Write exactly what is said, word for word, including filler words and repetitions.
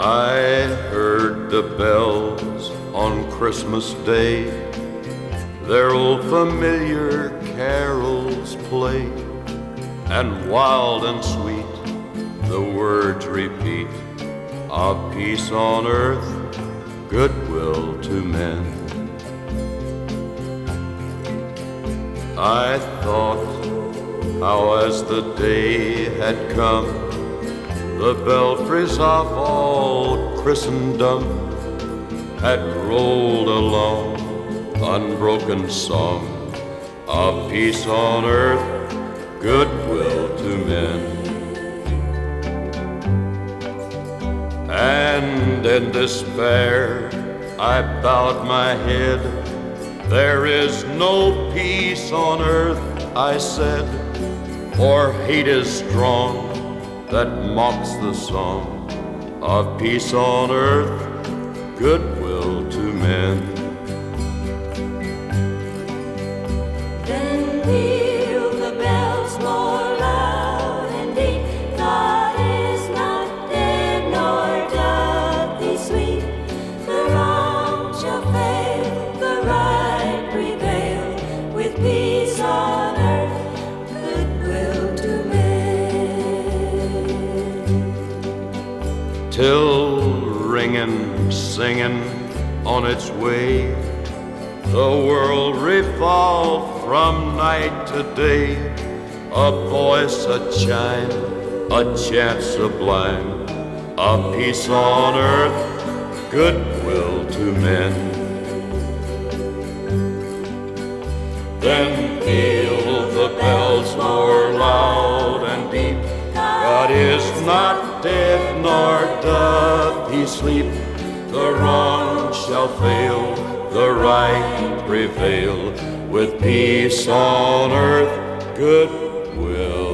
I heard the bells on Christmas Day, their old familiar carols play, and wild and sweet the words repeat of peace on earth, goodwill to men. I thought how as the day had come, the belfries of all Christendom had rolled along unbroken song of peace on earth, goodwill to men. And in despair I bowed my head. There is no peace on earth, I said, for hate is strong that mocks the song of peace on earth, goodwill to men. Then peal the bells more loud and deep. God is not dead, nor doth he sleep. The wrong shall fail, the right prevail, with peace on earth, goodwill to men. Till ringing, singing on its way, the world revolved from night to day. A voice, a chime, a chant sublime of peace on earth, goodwill to men. Then peal the bells more loud and deep. God is not dead, nor doth he sleep. The wrong shall fail, the right prevail, with peace on earth, goodwill